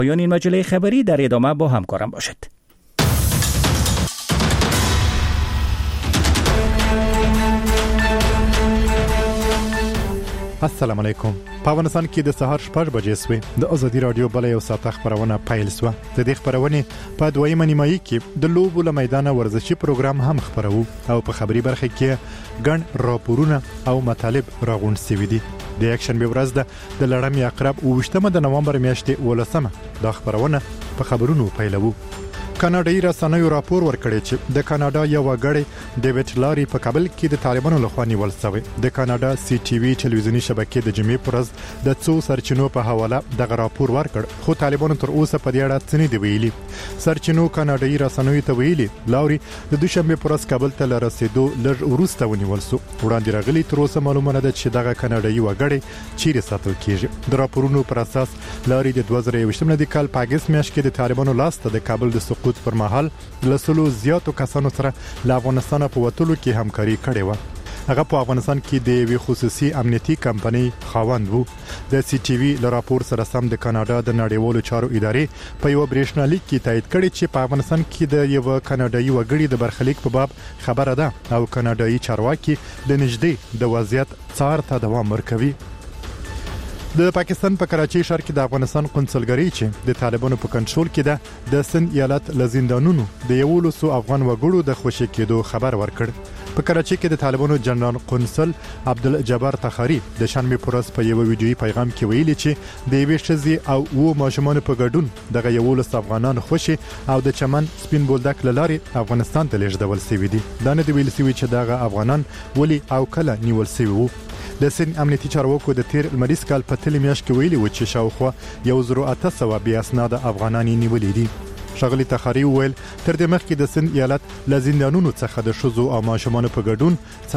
پایان این مجله خبری، در ادامه با همکارم باشد. السلام علیکم. په افغانستان کې د سهار 6 بجې سوې د ازادي رادیو بل یو ساعت خبرونه پیل سوه. د دې خبرونه په دویمه نیمایي کې د لوبو له میدان ورزشي پروګرام هم خبرو او په خبري برخه کې ګڼ راپورونه او مطالب راغونډ شوي دي. د اکشن به ورځ د لړم عقرب 28 د نومبر میاشتې 18 د خبرونه په خبرونو پیلوو. کاناډایي رسنیو راپور ورکړی چې د کاناډا یو غړی ډیوډ لاري په کابل کې د طالبانو لخوا نیول شوی. د کاناډا سی ټي وي ټلویزیونی شبکې د جمعې پر ورځ د څو سرچینو په حواله دغه راپور ورکړ، خو طالبانو تر اوسه په دې اړه څه نه دی ویلي. سرچینو کاناډایي رسنیو ته ویلي لاري د دوشنبه پر ورځ کابل ته رسیدو لږ وروسته ونیول شو. وړاندې راغلي تر اوسه معلومه نه ده چې دغه کاناډایي وګړي چیرې ساتل کیږي. د راپورونو پر اساس لاري د 2021 کال په اگست میاشت کې د طالبانو لاسته د کابل د سقوط پر مهال لسلو زیاتو کسانو سره له افغانستان په وټولو کې همکاري کړې و. هغه په افغانستان کې د یوې خصوصي امنیتي کمپنۍ خاوند وو. د سی ټي وي له راپور سره سم د کاناډا د نړیوالو چارو ادارې په یو برېښنالیک کې تایید کړی چې په افغانستان کې د یو کاناډایي وګړي د برخلیک په باب خبره ده او کاناډایي چارواکي د نږدې د وضعیت څار ته دوام ورکوي. د پاکستان په کراچۍ ښار کې د افغانستان قونسلګرۍ چې د طالبانو په کنټرول کې ده د سند ایالت لزندانونو د 1100 افغان وګړو د خوشی کېدو خبر ورکړ. په کراچۍ کې د طالبانو جنرال قونسل عبدالجبار تخاری د شنبه پر ورځ په یو ویډیويي پیغام کې ویلي چې د یوې ښځې او و ماشومان په ګډون دغه 1100 افغانان خوشي او د چمن سپین بولدک لاري افغانستان ته لیږدول شوی دي. دا نه دی ویل شوی چې دغه افغانان ولی او کله نیول شوی وو. د سن امنیتي چارواکو د تیر المریز کال په تل میاشت کې ویلي و چې شاوخوا 1800 بیا اسناد افغانان نیولې دي. شغلی تخاری ویل تر دې مخکې د سند ایالت لزندانونو څخه د شذو او ماشومان په ګډون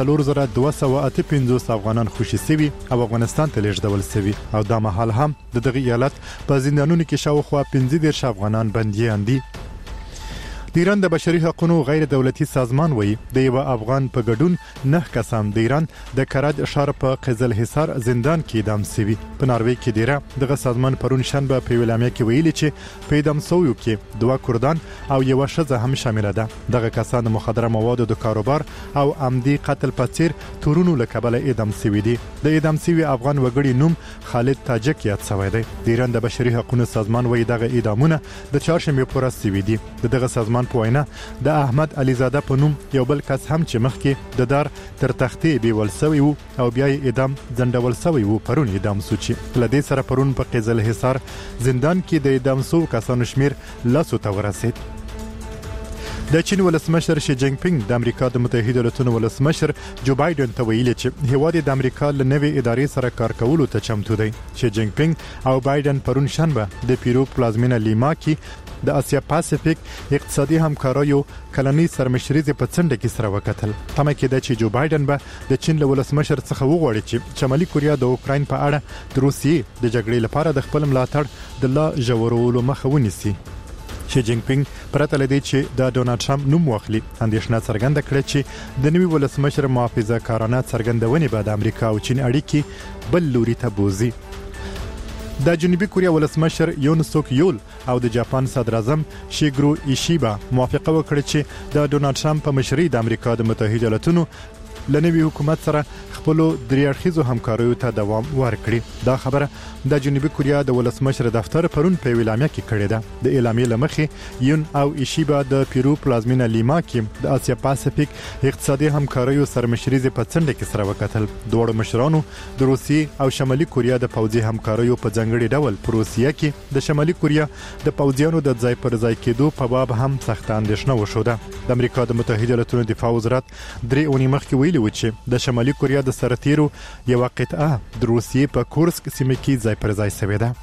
4258 افغانان خوشي سوي او افغانستان ته لیږدول سوي او دا مهال هم د دغه ایالت په زندانونو کې شاوخوا 15 افغانان بنديان دي. د ایران د بشري حقوقو غیر دولتي سازمان وایي د یو افغان په ګډون 9 کسان د ایران د کرج ښار په قزل حصار زندان کې اعدام شوي. په ناروې کې دیره دغه سازمان پرون شنبه په ویلامیا کې ویلي چې په اعدام شویو کې 2 کردان او یو ښځه هم شامل ده. دغه کسان د مخدره موادو د کاروبار او عمدي قتل په څیر تورونو له کبله اعدام شوي دي. د اعدام شوي افغان وګړي نوم خالد تاجک یاد شوی دی. د ایران د بشري حقوقو سازمان وایي دغه اعدامونه د چهارشنبه پر ورځ شوي دي. دغه سازمان په وینا د احمد علیزاده په نوم یو بل کس هم چې مخکې د دار تر تختې بیول شوی وو او بیا یې اعدام ځنډول شوی وو پرون اعدام شو چې له دې سره پرون په قزل حصار زندان کې د اعدام شو کسانو شمیر لاسو ته ورسید. د چین ولسمشر شي جینګ پینګ د امریکا د متحده ایالاتونو ولسمشر جو بایدن ته ویلي چې هیواد د امریکا له نوې ادارې سره کار کولو ته چمتو دی. شي جینګ پینګ او بایدن پرون شنبه د پیرو پلازمینه لیما کې د اسیا پاسفیک اقتصادي همکاریو کلنۍ سرمشريزه په څنډه کې سره وکتل. تمه کې ده چې جو بایدن به د چین له ولسمشر څخه وغواړي چې شمالي کوریا د اوکراین په اړه د روسیې د جګړې لپاره د خپل ملاتړ د لا ژورولو مخه ونیسي. شي جینګ پینګ پرته لدی چې د ډونالد ټرمپ نوم واخلي اندېښنه څرګنده کړې چې د نوي ولسمشر محافظه کارانه څرګندونې به د امریکا او چین اړیکې بل لوري ته بوزي. د جنوبي کوریا ولسمشر یون سوک یول او د جاپان صدر اعظم شیګرو ایشیبا موافقه وکړه چې د ډونالد ټرمپ په مشرۍ د امریکا د متحده ایالاتونو لنوي حکومت سره خپل دریاړخیزو همکاریو ته دوام ورکړي. دا خبره د جنوبي کوریا د ولسمشر دفتر پرون په ویلامیا کې کړې ده. د اعلامیې لمخې یون او ایشیبا د پیرو پلازمینه لیما کې د اسیا پاسفیک اقتصادي همکاریو سرمشريزه په څنډه کې سره وکتل. دوه مشرانو د روسیې او شمالي کوریا د پوځي همکاریو په ځنګړي ډول په روسیه کې د شمالي کوریا د پوځیانو د ځای پر ځای کېدو په باب هم سخت اندېښنه وشوده. د امریکا د متحده ایالاتونو دفاع وزارت درې اونۍ مخکې ویلي و چې د شمالي کوریا د سرتیرو یو قطعه د روسیې په کورسک سیمه کې ځای پر ځای شوې ده.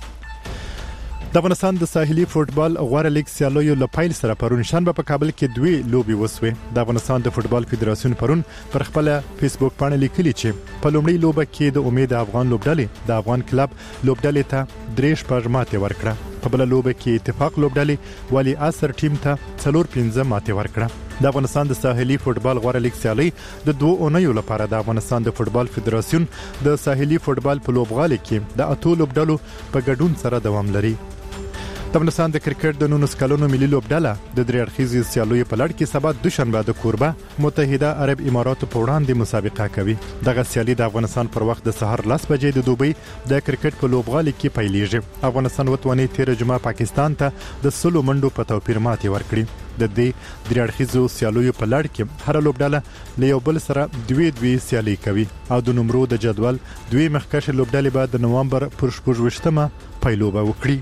د افغانستان د ساحلي فوټبال غوړه لیګ سیالیو له پیل سره پرون شنبه په کابل کې 2 لوبي وسوې. د افغانستان د فوټبال فدراسیون پرون پر خپل فیسبوک باندې لیکلي چې په لومړی لوبه کې د امید افغان لوبډلې د افغان کلب لوبډلې ته 3 پرماته ورکړه. په بل لوبه کې اتفاق لوبډلې ولی اثر ټیم ته 4-5 ماته ورکړه. د افغانستان د ساحلي فوټبال غوړه لیګ سیالي د 2 اونیو لپاره د افغانستان د فوټبال فدراسیون د ساحلي فوټبال په لوبغالي کې د 8 لوبډلو په ګډون سره دوام لري. د افغانستان د کرکټ د 19 کلونو ملي لوبډله د درې اړخیزې سیالیو په لړ کې سبا دوشنبه د کوربه متحده عرب اماراتو په وړاندې مسابقه کوي. دغه سیالي د افغانستان پر وخت د سحر 10 بجې د دوبۍ د کرکټ په لوبغالي کې پیلېږي. افغانستان وتواني 13 جمعه پاکستان ته د 10 منډو په توپیر ماتې ورکړي. د دې درې اړخیزو سیالیو په لړ کې هر لوبډله له یو بل سره دوی سیالي کوي او د نمرو د جدول دوی مخکښ لوبډلې به د نوامبر پر 28مه پیلوبه وکړي.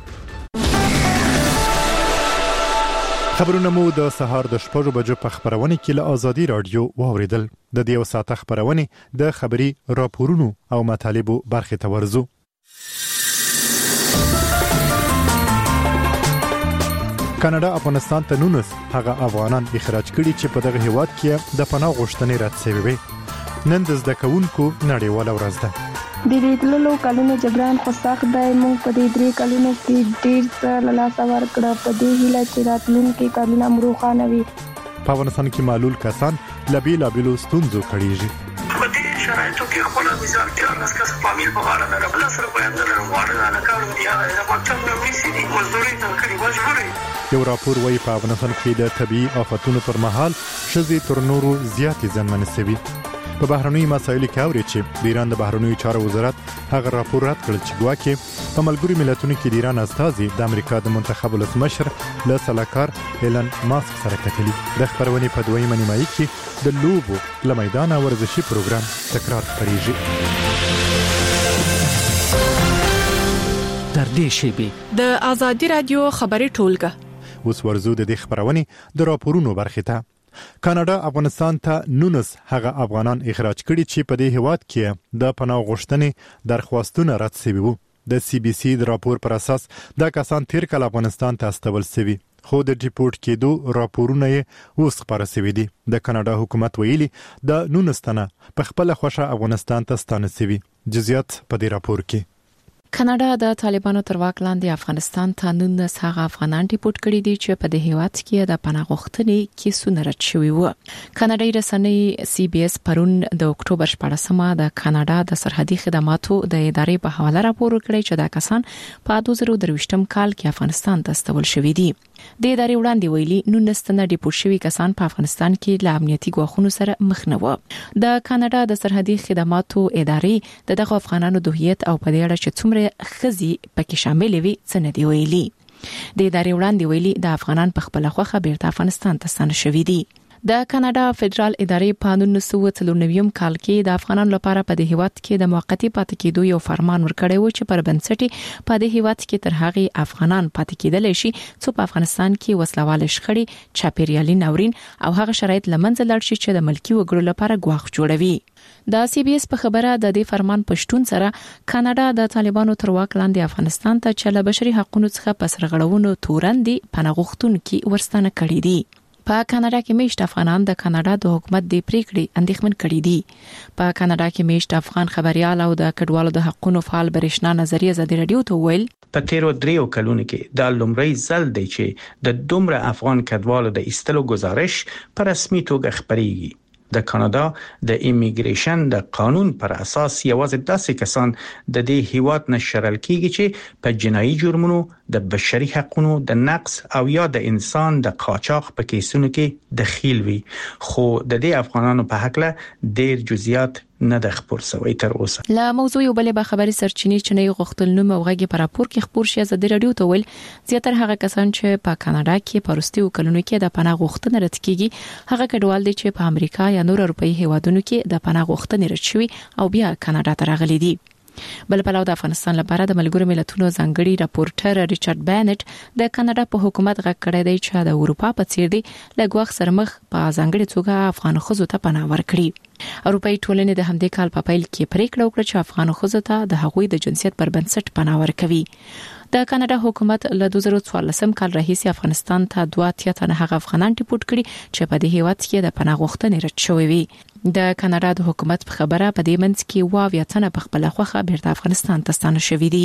خبرونه مو د سهار د 6 بجو په خبرونه کې له ازادي رادیو واوریدل. د دې یو ساعت خبرونه د خبري راپورونو او مطالبو برخه ته ورزو. کاناډا افغانستان ته 19 هغه افغانان اخراج کړي چې په دغه هیواد کې د پناه غوښتنې رد شوی وي. نن د زده کوونکو نړیواله ورځ ده. د دې ټولو کلونو جبران خو سخت دی. موږ په دې 3 کلونو کې ډیر څه له لاسه ورکړه. په دې هیله چې راتلونکي کلونه مو روښانه وي. په افغانستان کې معلول کسان لابیلو ستونزو کړيږي. په دې شرایطو کې خپل وزارت د راسکس فامیل په اړه نه بل سره بیان درلود نه کار دی. دا مطلب نو سي مزدوري نه کوي مجبوري. یو راپور وايي په افغانستان کې د طبي آفتونو پر مهال شذې تر نورو زیاتې زیانمنې شوي. په بهرنوي مسایلو کې اوري چې د ایران د بهرنوي چارو وزارت هغه راپور رد کړ چې ګواکې په ملګرو ملتونو کې د ایران استازي د امریکا د منتخب ولسمشر له سلاکار ایلن ماسک سره کتلي. د خبرونې په دویمه نیمایي کې د لوبو له میدان ورزشي پروګرام تکرار خبريږي. در دې شیبي د ازادي رادیو خبري ټولګه اوس ورزو د دې خبرونه د راپورونو برخه ته. کاناډا افغانستان ته 19 هغه افغانان اخراج کړي چې په دې هیواد کې د پناه غوښتنې درخواستونه رد شوي وو. د سی بي سي د راپور پر اساس دا کسان تیر کال افغانستان ته استول شوي، خو د ډیپورت کېدو راپورونه یې اوس خبره شوي دي. د کاناډا حکومت ویلي د 19 تنه په خپل خوښه افغانستان ته ستانه شوي. جزئیات په دې راپور کې. کاناډا د طالبانو تر واک لاندې افغانستان ته 19 هغه افغانان ډیپورت کړي دي چې په دې هیواد کې د پناه غوښتنې کیسونه رد شوي وو. کاناډایي رسنۍ سی بي اس پرون د اکتوبر 14مه د کاناډا د سرحدي خدماتو د ادارې په حواله راپور ورکړی چې دا کسان په 2023م کال کې افغانستان ته استول شوي دي. د ادارې وړاندې ویلي 19 تنه ډیپورت شوي کسان په افغانستان کې له امنیتي ګواښونو سره مخ نه وو. د کاناډا د سرحدي خدماتو ادارې دغه افغانانو د هویت او په دې اړه چې څومره خزي پکې شامل وي څه نه دی ویلي. د ادارې وړاندې ویلي د افغانان په خپل خوخه بیرته افغانستان ته ستانه شوي دي. د کاناډا فدرال ادارې په 1994 کال کې د افغانانو لپاره په دې هیواد کې د موقتی پاتې کېدو یو فرمان ورکړی و چې پر بنسټ په دې هیواد کې تر هغه افغانان پاتې کېدل شي چې په افغانستان کې وسلوال شخړې، چاپیریالي ناورین او هغه شرایط لمنځه لاړ شي چې د ملکی وګړو لپاره ګواښ جوړوي. د سی بي اس په خبره د دې فرمان پښتون سره کاناډا د طالبانو تر واک لاندې افغانستان ته چې له بشري حقوقو څخه پسرغړونو تورندې پناه غوښتونکو ورستانه کړي دي. په کاناډا کې میشت افغانان د کاناډا د حکومت د پریکړې اندېښمن کړي دي. په کاناډا کې میشت افغان خبريال او د کډوالو د حقوقو فعال برېښنا نظریه ازادي رادیو ته ویل په تیرو 3 کلونو کې د لومړی ځل دی چې د دومره افغان کډوالو د ایستلو گزارش په رسمي توګه خبريږي. د کاناډا د ایمیګریشن د قانون پر اساس یوازې داسې کسان د دې هیواد نشرل کیږي چې په جنایي جرمونو، د بشري حقوقو د نقض او یا د انسان د قاچاق په کیسونو کې دخیل وي. خو د دې افغانانو په حق له ډیر جزئیات نه د خبر سوي تر اوسه. لا موضوع یو بلې خبري سرچینې چې نه غوښتل نو موغه په راپور کې خبر شي ازادي رادیو ته ویل زیاتره هغه کسان چې په کاناډا کې پروستیو کلونو کې د پناه غوښتنې رد کیږي هغه کډوال دي چې په امریکا یا نور اروپאי هیوادونو کې د پناه غوښتنې رد شوي او بیا کاناډا ته راغلي دي. بل په لور د افغانستان لپاره د ملګرو ملتونو ځانګړي راپورټر ریچارډ بانټ د کاناډا په حکومت غږ کړی دی چې د اروپا په څیر دی لګوخ سره مخ په ځانګړي توګه افغان خزو ته پناه ورکړي. اروپאי ټولنې د همدې کال په پیل کې پریکړه وکړه چې افغان خزو ته د هغوی د جنسیت پر بنسټ پناه ورکوي. د کاناډا حکومت له 2014 کال راهیسې افغانستان ته 2 تنه هغه افغانان ډیپورت کړي چې په دې هیواد کې د پناه غوښتنې رد شوی وي. د کاناډا د حکومت په خبره په دې منځ کې 20 تنه په خپل خوخه بیرته افغانستان ته ستانه شوي دي.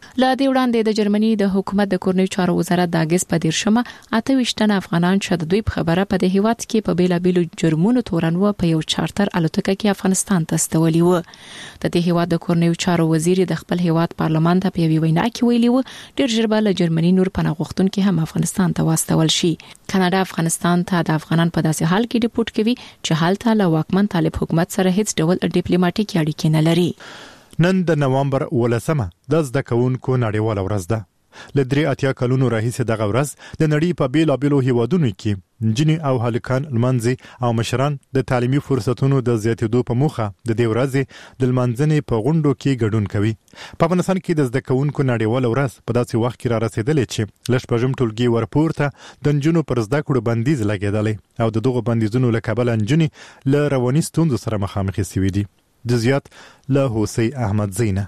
لا دې وړاندې د جرمني د حکومت د کورنۍ چارو وزارت د اگست په 13 28 تن افغانان چې د دوی په خبره په د هیواد کې په بیلابیلو جرمونو تورن و په یو چارتر الوتکه کې افغانستان ته استولي و. د دې هیواد د کورنۍ چارو وزیر د خپل هیواد پارلمان ته په یوې وینا کې ویلي و ډېر ژر به له جرمني نور پناه غوښتونکي هم افغانستان ته واستول شي. کاناډا افغانستان ته د افغانان په داسې حال کې ډیپورت کوي چې هلته له واکمن طالب حکومت سره هیڅ ډول ډیپلوماټیک اړیکې نه لري. نن د نوامبر 18 د زده کوونکو نړیواله ورځ ده. له 3 کلونو راهیسې دغه ورځ د نړۍ په بیلابیلو هیوادونو کې نجونې او هلکان لمانځي او مشران د تعلیمي فرصتونو د زیاتېدو په موخه د دې ورځې د لمانځنې په غونډو کې ګډون کوي. په افغانستان کې د زده کوونکو نړیواله ورځ په داسې وخت کې را رسیدلې چې لږ شپږم ټولګي ورپورته د نجونو پر زده کړو بندیز لګېدلی او د دغو بندیزونو له کبله نجونې له رواني ستونزو سره مخامخ شوي دي. د زیات له حسین احمد زینه.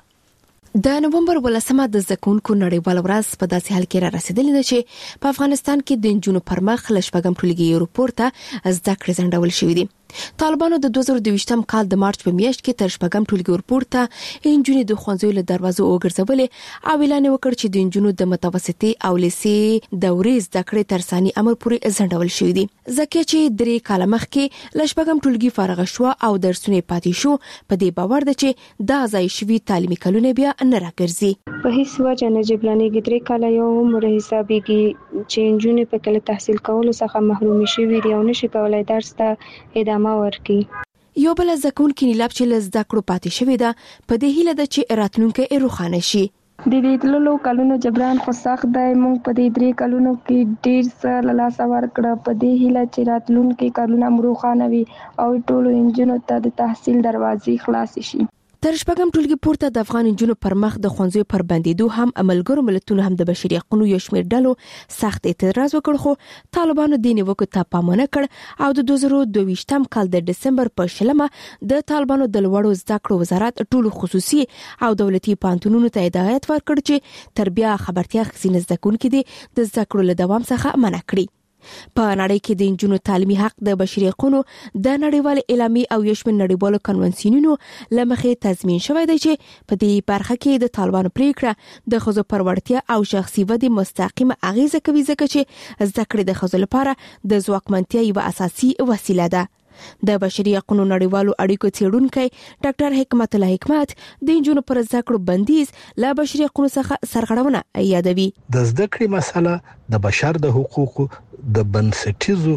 د نومبر 18 د زکونکو نړیواله ورځ په داسې حال کې را رسیدلې ده چې په افغانستان کې د نجونو پر مخ له شپږم ټولګي ورپورته زده کړې ځنډول شوې دي. طالبانو د 2022م کال د مارچ په میاشت کې تر شپږم ټولګي ورپورته نجونې د ښوونځیو له دروازو وګرځولې او اعلان وکړ چې د نجونو د متوسطي او لیسې دورې زده کړې تر ثاني امر پورې ځنډول شوې دي. ځکه چې 3 کال مخکې له شپږم ټولګي فارغ شو او درسونه پاتې شو، په دې باور ده چې دا ځای شوي تعلیمي کلونه بیا نه راګرځي. په هیڅ وجه نه جبرانېږي. 3 کال یو عمر حسابېږي چې نجونې په کله تحصیل کولو څخه محروم شوي دي او نشي کولای درس ته ادامه ورکړي. یو بل زکونکي نیلاب چې له زده کړو پاتې شوې ده، په دې هیله ده چې راتلونکي روښانه شي. د دې تللو کلونو جبران خو سخت دی. موږ په دې 3 کلونو کې ډېر څه له لاسه ورکړه. په دې هیله چې راتلونکي کلونه روښانه وي او ټولو نجونو ته د تحصیل دروازې خلاصې شي. تر شپږم ټولګي پورته د افغان نجونو پر مخ د ښوونځیو پر بندیدو هم ملګرو ملتونو هم د بشري حقوقو یو شمېر ډلو سخت اعتراض وکړ، خو طالبانو د نیوکو ته پام نه کړ او د 2022م کال د ډسمبر په 20 د طالبانو د لوړو زده کړو وزارت ټولو خصوصي او دولتي پوهنتونونو ته هدایت ورکړ چې تر بیا خبرتیا اخیستنې زده کوونکي د زده کړو له دوام څخه منع کړي. په نړۍ کې د نجونو تعلیمي حق د بشري حقوقو د نړیوال اعلامیې او یو شمېر نړیوالو کنونسیونونو لمخې تضمین شوی دی چې په دې برخه کې د طالبانو پریکړه د ښځو پر وړتیا او شخصي ودې مستقیمه اغیزه کوي، ځکه چې زده کړې د ښځو لپاره د ځواکمنتیا یوه اساسي وسیله ده. د بشري حقوقو نړیوالو اړیکو څېړونکی ډاکټر حکمت الله حکمت د نجونو پر زده کړو بندیز له بشري حقوقو څخه سرغړونه یادوي. د زده کړې مسله د بشر د حقوقو د بنسټیزو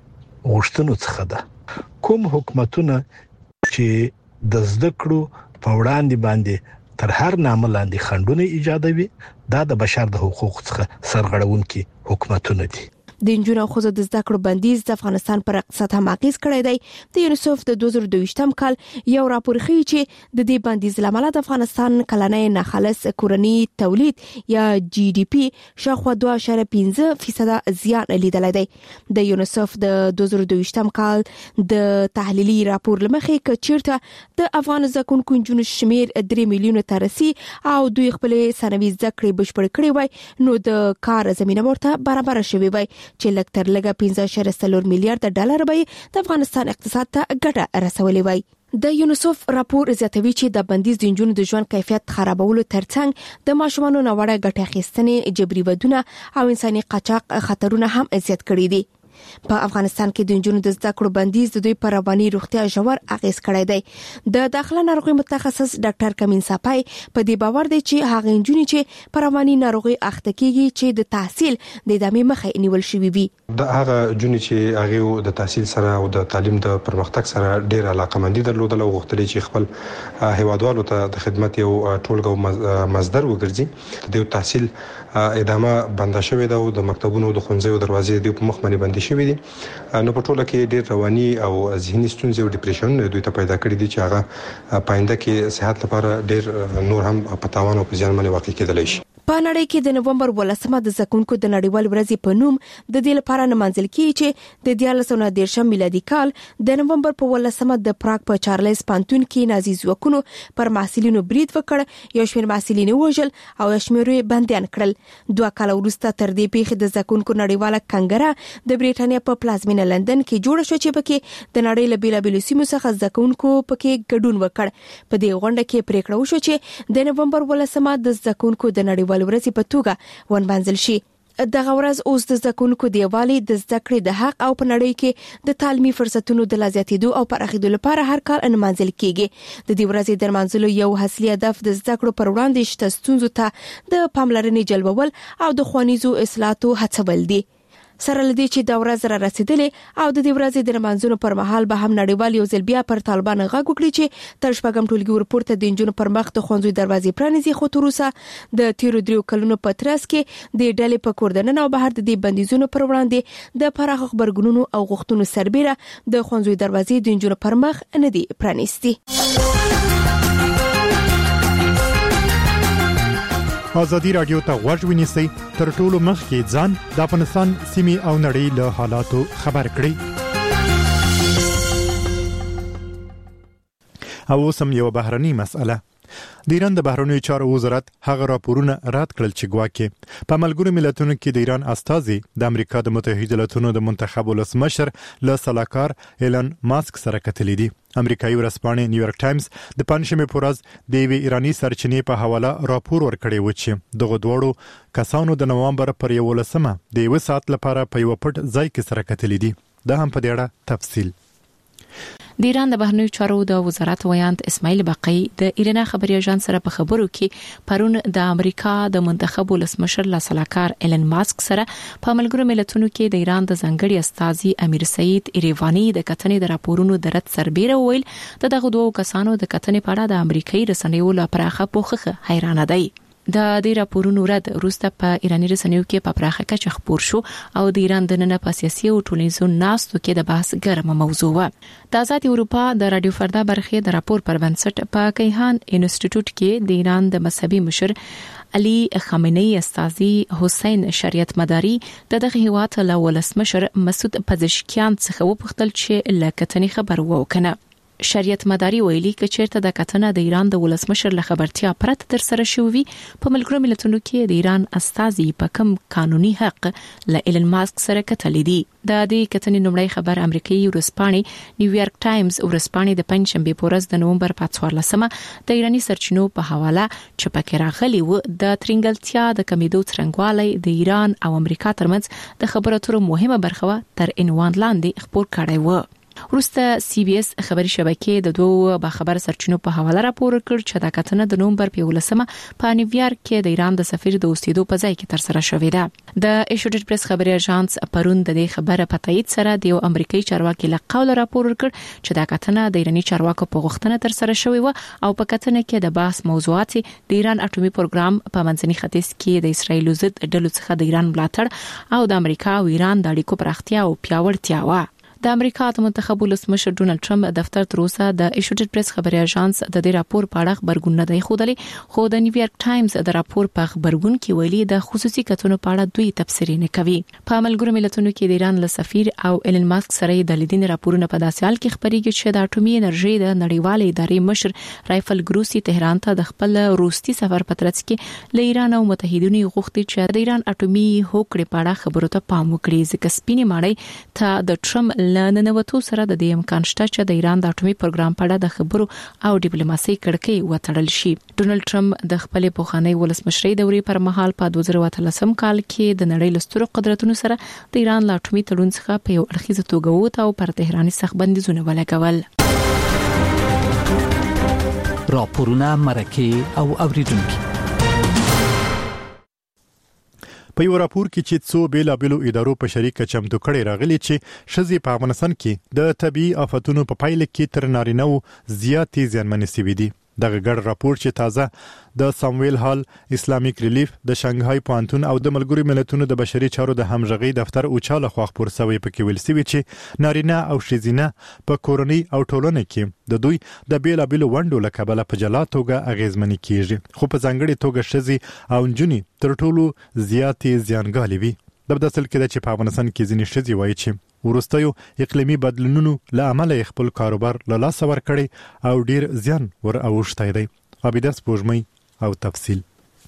غوښتنو څخه ده. کوم حکومتونه چې د زده کړو په وړاندې باندې تر هر نامه لاندې خنډونه ایجادوي، دا د بشر د حقوقو څخه سرغړونکي حکومتونه دي. د نجونو او ښځو د زده کړو بندیز د افغانستان پر اقتصاد هم اغیز کړی دی. د یونیسف د 2022م کال یو راپور ښیي چې د دې بندیز له امله د افغانستان کلنی ناخالص کورنی تولید یا GDP شاوخوا 2.5% زیان لیدلی دی. د یونیسف د 2022م کال د تحلیلي راپور لمخې که چیرته د افغان زکونکو نجونو شمیر 3 میلیونه ته رسي او دوی خپل ثانوي زده کړې بشپړ کړې وای، نو د کار زمينه ورته برابر شوي وای چې لږ تر لږه 15.4 میلیارډ ډالر به د افغانستان اقتصاد ته ګټه رسولې وای. د یونیسف راپور زیاتوي چې د بندیز د نجونو د ژوند کیفیت خرابولو ترڅنګ د ماشومانو ناوړه ګټه اخیستنې، جبري ودونه او انساني قاچاق خطرونه هم زیات کړي دي. په افغانستان کې د نجونو د زده کړو بندیز د دوی پر رواني روغتیا ژور اغیز کړی دی. د داخله ناروغي متخصص ډاکټر کمین صاحب په دې باور دی چې هغه نجونې چې پر رواني ناروغي اخته کیږي چې د تحصیل د ادامې مخه نیول شوی وي، د هغه جونې چې هغه د تحصیل سره او د تعلیم د پرمختګ سره ډیر علاقمندي درلودل او غوښتل چې خپل هیوادوالو ته د خدمت یو ټولګه مصدر وګرځي. د تحصیل ادامه بنده شوې ده او د مکتبونو د ښوونځیو دروازې د په مخ باندې بندي شوې دي. نو په ټوله کې ډېر رواني او ذهني ستونزې او ډیپریشن دوی ته پیدا کړي دي چې هغه پاینده کې صحت لپاره ډېر نور هم په تاوان او په زیان باندې واقع کېدلی شي. په نړۍ کې د نومبر 18 د زکونکو د نړیوال ورځې په نوم د دې لپاره نمانځل کیږي چې د 1913 میلادي کال د نومبر په 18 د پراګ په چارلز پانتون کې نازي ځواکونو پر محصلینو برید وکړ، یو شمېر محصلین وژل او شمېر یې بندیان کړل. 2 کال وروسته تر دې پیښې د زکونکو نړیواله کنګره د بریټانیا په پلازمینه لندن کې جوړه شو چې پکې د نړۍ له بیلابیلو سیمو څخه زکونکو پکې ګډون وکړ. په دې غونډه کې پریکړه وشوه چې د نومبر 18 د زکونکو د نړیوال ورځې په توګه ونمانځل شي. دغه ورځ اوس د زکونکو د یووالي، د زده کړې د حق او په نړۍ کې د تعلیمي فرصتونو د لا زیاتېدو او پراخېدو لپاره هر کال نمانځل کیږي. د دې ورځې د نمانځلو یو اصلي هدف د زده کړو پر وړاندې شته ستونزو ته د پاملرنې جلبول او د ښوونیزو اصلاحاتو هڅول دي. سره لدی چې د ورځ را رسیدلې او د دې ورځې د نمانځلو پر مهال به هم نړیوال یو ځل بیا پر طالبان غږ وکړي چې تر شپږم ټولګي ورپورته د انجونو پر مخ د ښوونځي دروازې پرانیزي. خو تر اوسه د تیرو 3 کلونو په ترڅ کې د ډلې په کوردنن او بهر د دې بندیزونو پر وړاندې د پراخ خبرګونونو او غوښتنو سربېره د ښوونځي دروازې د انجونو پر مخ نه دي پرانیستي. ازادي رادیو ته غوږ ونیسئ، تر ټولو مخکې ځان د افغانستان سیمې او نړۍ له حالاتو خبر کړئ. او اوس هم یو بهرني مسأله. د ایران د بهرنیو چارو وزارت هغه راپورونه رد کړل چې ګواکې په ملګرو ملتونو کې د ایران استازي د امریکا د متحده ایالاتو د منتخب ولسمشر له سلاکار ایلن ماسک سره کتلې دي. امریکایي ورځپاڼې نیویارک ټایمز د پنځمې په ورځ د یوې ایرانی سرچینې په حواله راپور ورکړی و چې دغه دوړو کسانو د نوامبر پر 11 د 1 ساعت لپاره په یو پټ ځای کې سره کتلې دي. دا هم په دې اړه تفصیل. د ایران د بهرنیو چارو د وزارت ویاند اسماعیل باقی د ایران خبري اژانس سره په خبرو کې پرون د امریکا د منتخب ولسمشر لا سلاکار ایلن ماسک سره په ملګرو ملتونو کې د ایران د ځنګړي استازي امیر سعید ایریوانی د کتنې د راپورونو د رد سربېره ویل دغه دوه کسانو د کتنې په اړه د امریکایي رسنیو لپاره پوښښ حیرانه دی. د دې راپورونو رد وروسته په ایرانی رسنیو کې په پراخه کچه خبر شو او د ایران د نن په سیاسي او ټولنیزو ناستو کې د بحث ګرمه موضوع و. د آزاد اروپا د رادیو فردا برخه د راپور پر بنسټ په کیهان انسټیټیوټ کې د ایران د مذهبي مشر علي خامنه‌ای استازي حسین شریعت مداري دغه هیواد له ولسمشر مسعود پزشکیان څخه وپوښتل چې لکتنې خبر وکنه. شریعت مداري ویلي چې چیرته د کتنه د ایران د ولسمشر له خبرتیا پرته تر سره شوی په ملګرو ملتونو کې د ایران استازي په کم قانوني حق له ایلن ماسک سره کتلې دي. د دې کتنې نومړی خبر امریکایي ورځپاڼې نیویارک ټایمز ورځپاڼې د پنځشنبه په ورځ د نومبر په 14 د ایرانی سرچینو په حواله چې پکې راغلي و د ترنګلتیا د کمیدو څرنګوالي د ایران او امریکا ترمنځ د خبرو اترو مهمه برخه تر عنوان لاندې خبر کړی و. وروسته سی بي اس خبري شبکې د دوه باخبر سرچینو په حواله راپور کړ چې د کتنه د نومبر په 11 په نیویارک کې د ایران د سفیر د اوسېدو په ځای کې تر سره شوې ده. د ایشوډیټ پریس خبري اژانس پرون د دې خبره په تایید سره د یو امریکایي چارواکي له قوله راپور کړ چې د کتنه د ایرانی چارواکو په غوښتنه تر سره شوې و او په کتنه کې د بحث موضوعات د ایران اټومي پروګرام په منځني ختیځ کې د اسرایل ضد ډلو څخه د ایران ملاتړ او د امریکا او ایران د اړیکو پراختیا او پیاوړتیا و. د امریکا د منتخب ولسمشر ډونالد ټرمپ دفتر تر اوسه د ایشوډیټ پریس خبري اژانس د دې راپور په اړه خبرګون نه دی خوده، خو د نیویارک ټایمز د راپور په خبرګون کې ویلي د خصوصي کتنو په اړه دوی تبصرې نه کوي. په ملګرو ملتونو کې د ایران له سفیر او ایلن ماسک سره د لیدنې راپورونه په داسې حال کې خبريږي چې د اټومي انرژي د نړیوالې ادارې مشر رایفل ګروسی تهران ته د خپل روسي سفر په ترڅ کې له ایران او متحدینو غوښتي چې د ایران اټومي هوکړې په اړه خبرو ته پام وکړي، ځکه سپینې ماڼۍ ته د ټرمپ لننوتو سره د دې امکان شته چې د ایران د اټومي پروګرام په اړه د خبرو او ډیپلوماسي کړکۍ وتړل شي. ډونالد ټرمپ د خپل پوخاني ولسمشرۍ دورې پر مهال په 2013 کال کې د نړۍ لستر قدرتونو سره د ایران له اټومي تړون څخه په یو اړخیزه توګه ووت او پر تهراني سخت بندیزونه ولګول. راپورونه مرکه او اوریدونکو په یو راپور کې چې څو بیلابیلو ادارو په شریکه چمتو کړي راغلي چې شذې په افغانستان کې د طبي آفتونو په پایله کې تر نارینه‌و زیاتې زیانمنې شوي دي. دغه ګډ راپور چې تازه د سامویل هال اسلامیک ریلیف د شانګهای پوهنتون او د ملګرو ملتونو د بشري چارو د همغږي دفتر اوچاله خو خبر سوی پکې ویل سوي چې نارینه او ښځینه په کورنۍ او ټولنه کې د دوی د بیلابیلو ونډو له کبله په جلا توګه اغیزمنې کیږي خو په ځانګړي توګه ښځې او نجونې تر ټولو زیاتې زیانګالې وي. د بداسل کې چې په افغانستان کې ځینې ښځې وایي چې ورستیو اقلیمي بدلونونو له امله خپل کاروبار له لاس ورکړي او ډیر زیان ور اوښتای دی. عابده سپوږمۍ او تفصیل.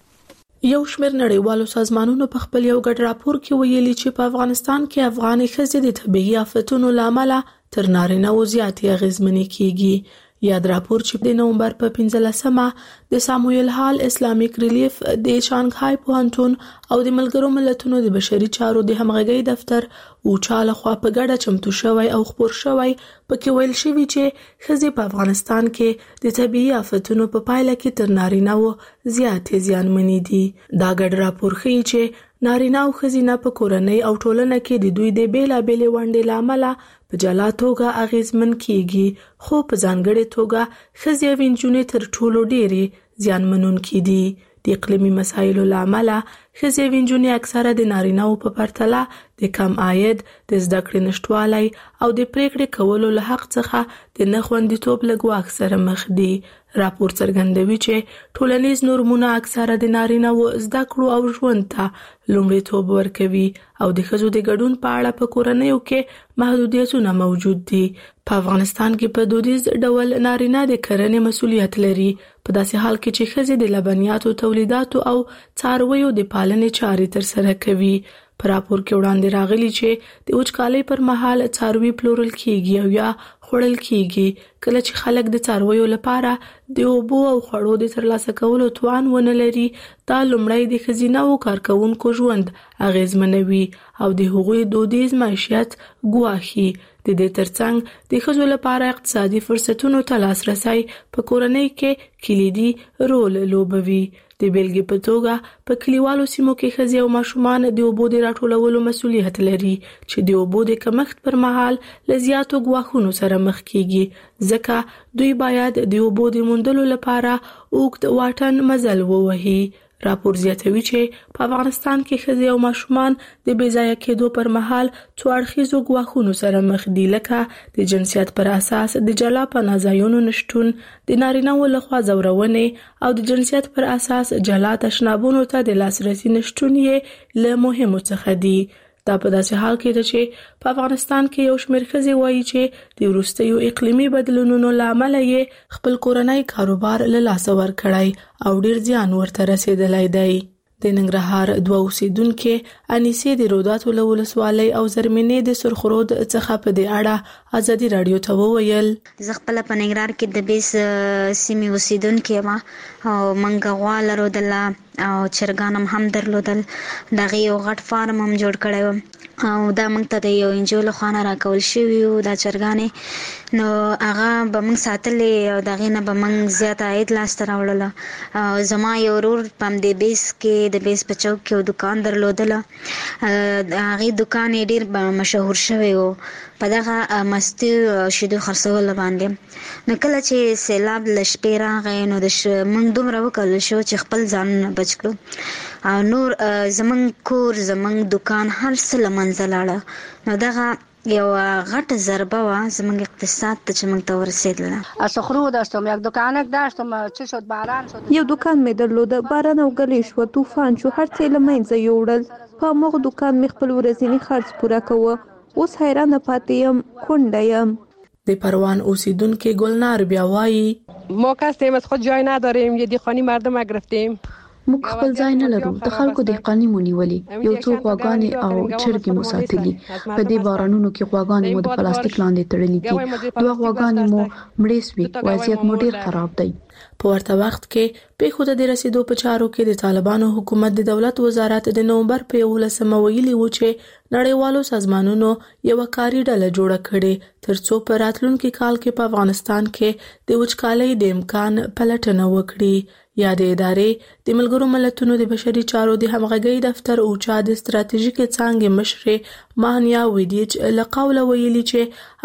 یو شمېر نړیوالو سازمانونو په خپل یو ګډ راپور کې ویلي چې په افغانستان کې افغاني ښځې د طبيعي آفتونو له امله تر نارینه و زیاتې اغیزمنې کیږي. یاد راپور چې د نومبر په 15مه د سامویل هال اسلامیک ریلیف د شانګهای پوهنتون او د ملګرو ملتونو د بشري چارو د همغږي دفتر اوچاله خوا په ګډه چمتو شوی او خبر شوی پکې ویل شوی چې ښځې په افغانستان کې د طبيعي آفتونو په پایله کې تر نارینه و زیاتې زیانمنې دي. دا ګډ راپور ښیي چې نارینه او ښځینه په کورنۍ او ټولنه کې د دوی د بیلابیلې ونډې له امله په جلا توګه اغیزمن کیږي خو په ځانګړي توګه ښځې او نجونې تر ټولو ډېرې زیانمنونکې دي. د اقلیمي مسایلو له امله ښځې او نجونې اکثره د نارینه‌و په پرتله د کم عاید، د زده کړې نشټوالی او د پریکړې کولو له حق څخه د نه خوندیتوب له ګواښ سره مخ دي. راپور څرګندوي چې ټولنیز نورمونه اکثره د نارینه‌و زده کړو او ژوند ته لومړیتوب ورکوي او د ښځو د ګډون په اړه په کورنیو کې محدودیتونه موجود دي. په افغانستان کې په دودیز ډول نارینه د کرنې مسؤلیت لري په داسې حال کې چې ښځې د لبنیاتو تولیداتو او څارویو د پالنې چارې ترسره کوي. په راپور کې وړاندې راغلي چې د وچکالۍ پر مهال څاروي پلورل کیږي او یا خوړل کیږي کله چې خلک د څارویو لپاره د اوبو او خوړو د ترلاسه کولو توان ونه لري. دا لومړی د ښځینه کارکونکو ژوند اغیزمنوي او د هغوی دودیز معیشت ګواښي. د دې ترڅنګ د ښځو لپاره اقتصادي فرصتونو ته لاسرسی په کورنۍ کې کلیدي رول لوبوي. د بیلګې په توګه په کلیوالو سیمو کې ښځې او ماشومان د اوبو د راټولولو مسؤلیت لري چې د اوبو د کمښت پر مهال له زیاتو ګواښونو سره مخ کیږي ځکه دوی باید د اوبو د موندلو لپاره اوږد واټن مزل ووهي. راپور زیاتوي چې په افغانستان کې ښځې او ماشومان د بې ځایه کېدو پر مهال څو اړخیزو ګواښونو سره مخ دي لکه د جنسیت پر اساس د جلا پناه ځایونو نشټون، د نارینه‌و لخوا ځورونې او د جنسیت پر اساس جلا تشنابونو ته د لاسرسي نشټون یې له مهمو څخه دي. دا په داسې حال کې ده چې په افغانستان کې یو شمېر ښځې وایي چې د وروستیو اقلیمي بدلونونو له امله یې خپل کورنۍ کاروبار له لاسه ورکړی او ډیر زیان ورته رسیدلی دی. د ننګرهار دوه اوسیدونکو انیسې د روداتو له ولسوالۍ او زرمینې د سرخرود څخه په دې اړه ازادي رادیو ته وویل. زه خپل په ننګرهار کې د 20 سیمې اوسیدونکو ما او منګه غوا لرودل او چرګانم هم درلودل. دغه یو غټ فارم هم جوړ کړی او دا موږ ته د یو انجو له خوا نه راکول شوي وو دا چرګانې. نو هغه به موږ ساتلې او د هغې نه به موږ زیات عاید لاسته راوړله. او زما یو ورور په همدې بیس کې د بیس په چوک کې یو دکان درلودله. د هغې دکان یې ډېر مشهور شوی و په دغه مستي شیدو خرڅولو باندې. نو کله چې سیلاب له شپې راغی نو موږ دومره وکړل شو چې خپل ځانونه بچ کړو او نور زموږ کور زموږ دکان هر څه له منځه لاړه. نو دغه یو غټ ضربه وه زموږ اقتصاد ته چې موږ ته ورسېدله. از سخرو داشتم یک دکانک داشتم چه شد باران شد یو دکان مې درلوده باران او ګلې شو طوفان شو هر څه له منځه یوړل. په هماغه دکان مې خپل ورځنی خرڅ پوره کوه. اوس حیرانه پاتې یم کونډه یم. د پروان اوسیدونکو گلنار بیا وایي ما کستیم از خود جای نداریم یه دیخانی مردم گرفتیم. موږ خپل ځای نه لرو د خلکو دهقاني مو نیولې یو څو غواګانې او چرګې مو ساتلي. په دې بارانونو کې غواګانې مو د پلاستیک لاندې تړلې دي. دوه غواګانې مو مړې سوې. وضعیت مو ډیر خراب دی. په ورته وخت کې پیښو ته د رسیدو په چارو کې د طالبانو حکومت د دولت وزارت د نومبر په 11 ویلي و چې نړیوالو سازمانونو یو کاري ډله جوړه کړې ترڅو په راتلونکي کال کې په افغانستان کې د وچکالۍ د امکان پلټنه وکړي. یا د ادارې د ملګرو ملتونو د بشري چارو د همغږي دفتر او چا د ستراتیژیکي څانګې مشر مانیا ویدیچ له قوله ویلي چې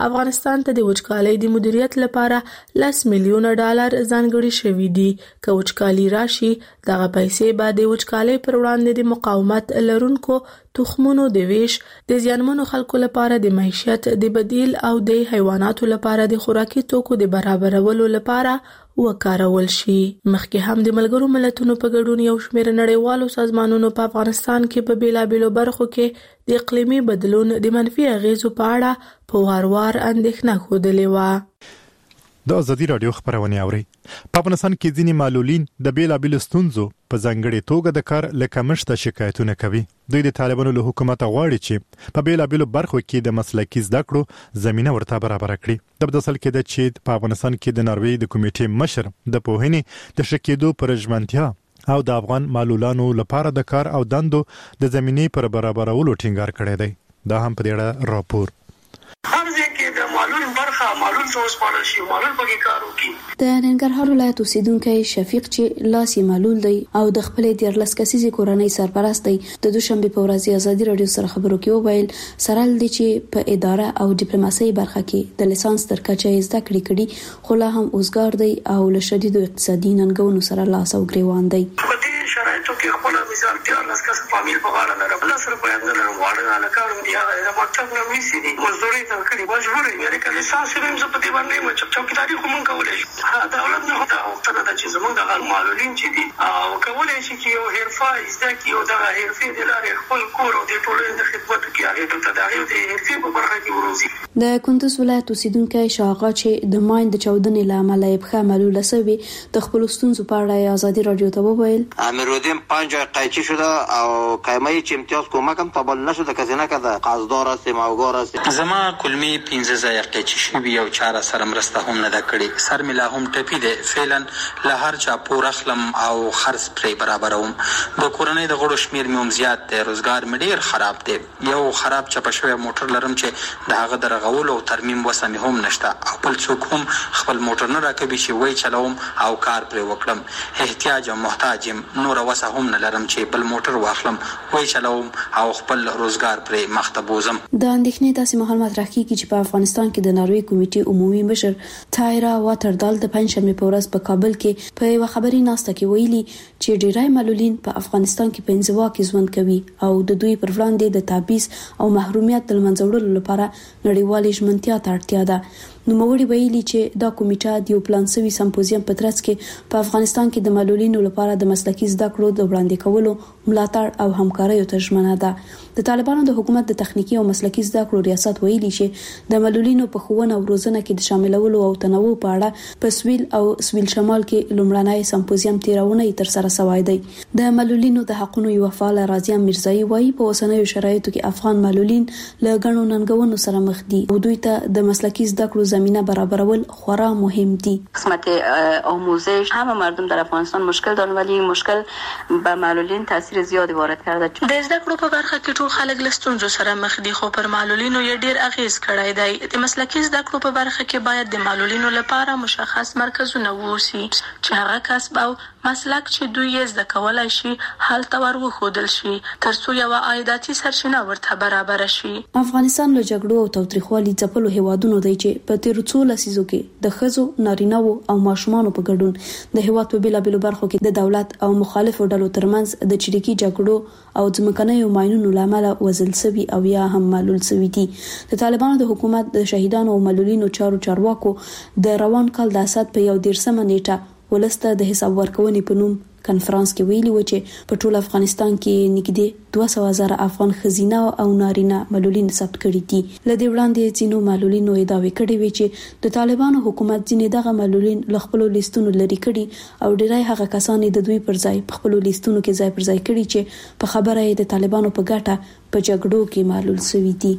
افغانستان ته د وچکالۍ د مدیریت لپاره $10 میلیون ځانګړي شوي دي. که وچکالي راشي دغه پیسې به د وچکالۍ پر وړاندې د مقاومت لرونکو تخمونو د ویش، د زیانمنو خلکو لپاره د معیشت د بدیل او د حیواناتو لپاره د خوراکي توکو د برابرولو لپاره وکارول شي. مخکې هم د ملګرو ملتونو په ګډون یو شمېر نړیوالو سازمانونو په افغانستان کې په بیلابېلو برخو کې د اقلیمي بدلون د منفي اغیزو په اړه په وار اندېښنه ښودلې وه. د ازادي رادیو خبرونه اوري. په افغانستان کې ځینې معلولین د بیلابېلو ستونزو په ځانګړي توګه د کار له کمښت شکایتونه کوي. دوی د طالبانو له حکومت غواړي چې په بیلابېلو برخو کې د مسلکي زده کړو زمينه ورته برابر کړي. د بدسل کې د چې په افغانستان کې د ناروې د کمیټې مشر د پوهنې د شکیدو پر ژمنتیا او د افغان معلولانو لپاره د کار او دندو د زمينې پر برابرولو ټینګار کړی دی. دا هم په دې اړه راپور. هر ځای کې د معلول برخه معلول ته وسپارل شي، معلول پکې کار وکړي. د ننګرهار ولایت اوسیدونکو شفیق چې لاس یې معلول دی او د خپلې 14 کسیزې کورنۍ سرپرست دی، د دوشنبه په ورځ ازادي رادیو سره خبرو کې وویل سرال دی چې په اداره او ډیپلوماسي برخه کې د لیسانس تر کچه زده کړې خو لا هم اوسګار دی او له شدیدو اقتصادي ننګونو سره لاس او ګریوان دی. په دې شرایطو کې خپل مثال 14 کس فامیل په غاړه لري، بل سره په اندازه غواړي نه کارم دی هغه مکتب نه وېسي دي مزدوري ته کړي مجبور یې لري کله لیسانس یې هم په دې باندې مچ چوکیداری کوم کولای شي. دولت نه دا وخت نه چې زموږ د معلولین چې دي او کولای شي چې یو حرفه زده کړي او د حرفې د لارې خپل کور او د ټولنې د خدمت کې هغه ته د حرفې په برخه کې وروزي. د کندوز ولایت اوسیدونکو شاغا چې د ماین د چاودنې لامل یې په معلوله سوي د خپل ستونزو په اړه ازادي رادیو ته وویل امیرالدین 5 قایچی شده او قایمه چې امتیاز کومکم تبل نشده کزینه کده قصدار است ماوګار است. زما کلمی 15 ځای قایچی شوی او چاره سره مرسته هم نه کړي. سر ملا هم ټپی دی. فعلا له هر چا پور اخلم او خرڅ پرې برابروم. د کورنۍ د غړو شمیر مې هم زیات دی. روزګار مې ډیر خراب دی. یو خراب چپ شوی موټر لرم چې د هغه درغول او ترمیم وسمه هم نشته او بل څوک هم خپل موټر نه راکوي چې وای چلوم او کار پرې وکړم. احتیاج او محتاج نور وسه هم نه لرم چې بل موټر واخلم وای چلوم او خپل روزګار پرې مختبوزم. د اندېښنې داسې مهال مطرح کیږي چې په افغانستان کې د ناروې کمیټې عمومي مشر تایرا واتردال د پنځمې په ورځ په کابل کې په یو خبري ناسته کې ویلي چې ډیری معلولین په افغانستان کې په انزوا کې ژوند کوي او د دوی پر وړاندې د تابعیض او محرومیت د منځ وړلو لپاره نړیوالې ژمنتیا ته اړتیا ده. نو موري ویلي چې دا کمیټه د یو پلان سوي سمپوزیم په ترڅ کې په افغانستان کې د معلولینو لپاره د مسلکي زده کړو د وړاندې کولو ملاتړ او همکارۍ ته ژمنه ده. د طالبانو د حکومت د تخنیکی او مسلکي زده کړو ریاست ویلي چې د معلولینو په ښوونه او روزنه کې د شاملولو او تنوع په اړه په سویل او سویل شمال کې لومړنی سمپوزیم تیرونه تر سره شوی دی. د معلولینو د حقوقو یو فعال رازیا میرزایی وایي په اوسنیو شرایطو کې افغان معلولین له غنو ننګونو سره مخ دي او دوی ته د مسلکي زده کړو زمينه برابرول خورا مهم دي. قسمت آموزش همه مردم در افغانستان مشکل دارن ولی مشکل به معلولین تاثیر زیادی وارد کرده. د زده کړو په برخه کې ټول خلک له ستونزو سره مخ دي خو پر معلولینو یې ډیر اغیز کړی دی. د مسلکي زده کړو په برخه کې باید د معلولینو لپاره مشخص مرکزونه ووسی چې هغه کسب او مسلک چې دوی یې زده کولای شي هلته ورغودل شي ترڅو یو عایداتي سرچینه ورته برابر شي. افغانستان له جګړو او تاوتریخوالي ځپلو هیوادونو دی چې په تیر څو لسیزو کې د خزو نارینه‌و او ماشومانو په ګډون د هیواد په بیلابېلو برخو کې د دولت او مخالفو ډلو ترمنځ د چریکي جګړو او ځمکنیو ماینونو لامل وزل سوي او یا هم معلول سوي دي. د طالبانو د حکومت د شهیدانو او معلولینو چارواکو د روان کال د اسد په 11 نیټه ولسته د حساب ورکونې په نوم کنفرانس کې ویلي و چې په ټول افغانستان کې نږدې 200,000 افغان خزینه او نارینه معلولین ثبت کړي دي. لدې وړاندې ځینو معلولینو ادعا وکړې وی چې د طالبانو حکومت ځینې دغه معلولین له خپل لیستونو لري کړي او ډیری هغه کسان د دوی پر ځای په خپل لیستونو کې ځای پر ځای کړي چې په خبره یې د طالبانو په ګټه په جګړو کې معلول شوي دي.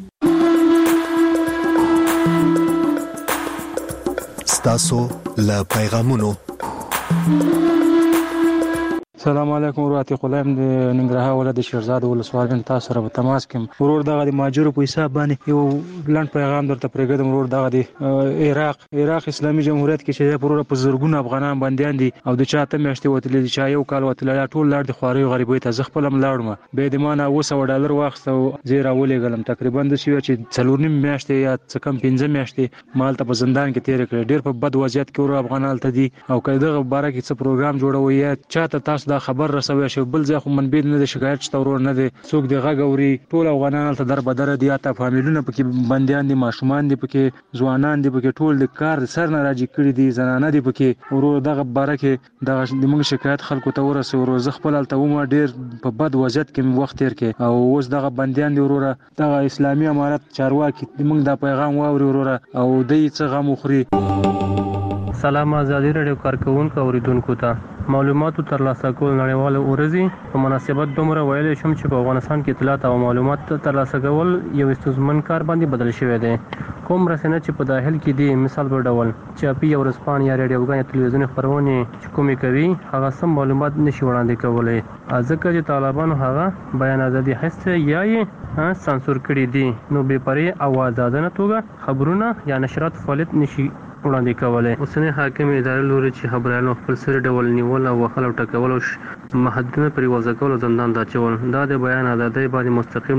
ستاسو له پیغامونو السلام علیکم ورحمت الله د ننګرهار ولایت شیرزاد ولسوالۍ تاسو سره په تماس کې ورور دغه د ماجرو په حساب باندې یو لنډ پیغام درته پرېږدم. ورور دغه د عراق اسلامي جمهوریت کې چې ورور په زرګونو افغانان بنديان دي او د چاته میاشتې وتلې دي چې یو کال وتلې ټول لار د خواري غریبۍ ته زه خپل ملاړم به د مانه $200 واخستو زیرا ولېګلم تقریبا د شوی چې 4 میاشتې یا څه کم 15 میاشتې مال ته په زندان کې تیر کړ. ډېر په بد وضعیت کې ورور افغانان ته دي او کله دغه باره کې څه پروګرام جوړوي یا چاته تاسو دا خبر رسوي شو بل ځای خو منبع نه د شکایت شتورور نه دي څوک دی غاګوري ټول افغانان ته در بدر دي اته فامیلونه پکې بنديان دي ماشومان دي پکې ځوانان دي پکې ټول د کار سر نه راځي کړی دي زنانه دي پکې ورور دغه باره کې دغه د موږ شکایت خلکو ته ورسوي. ورور ز خپل الته و ډیر په بد وضعیت کې وخت تیر کې او اوس دغه بنديان دي ورور دغه اسلامي امارت چارواکي موږ دا پیغام واوري ورور او دای څه غم خوري. سلام ازادي رادیو کارکونکو اوریدونکو ته معلوماتو ترلاسه کول نړیواله ورځي په مناسبت دومره ویل شم چې په افغانستان کې اطلاعات او معلومات ترلاسه کول یو ستونزمن کار باندې بدل شوی دی. کوم رسنۍ چې په داخل کې دي مثال په ډول چاپی او رسپان یا ریډیوګان یا تلویزیون خبرونه چې کومې کوي هغه سم معلومات نشي وړاندې کولای ځکه چې طالبانو هغه بیان ازادي هڅه یا یې سانسور کړی دي نو بې پرې او آزادانه توګه خبرونه یا نشرات فعالیت نشي وړاندې کولای. اوسنی حاکم ادارې لوري چې خبريالانو خپل سره ډول نیول او وخل او ټکول او محدودونه پرې وځکول او زندان ته چول دا د بیان ازادۍ باندې مستقیم